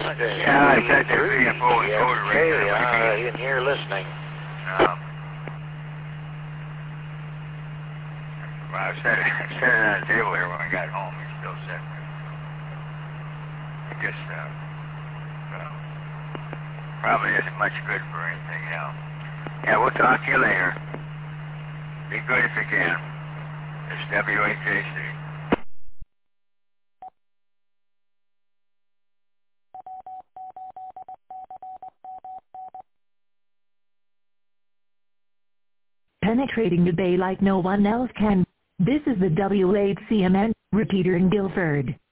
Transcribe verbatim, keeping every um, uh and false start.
Yeah, I said they're being full and total right Okay, now. uh, in here listening. Um, well, I set it, I set it on the table here when I got home. It's still sitting there. I guess, uh, well, probably isn't much good for anything else. Yeah, we'll talk to you later. Be good if you can. It's W H A C. Penetrating the bay like no one else can. This is the W H C M N repeater in Guilford.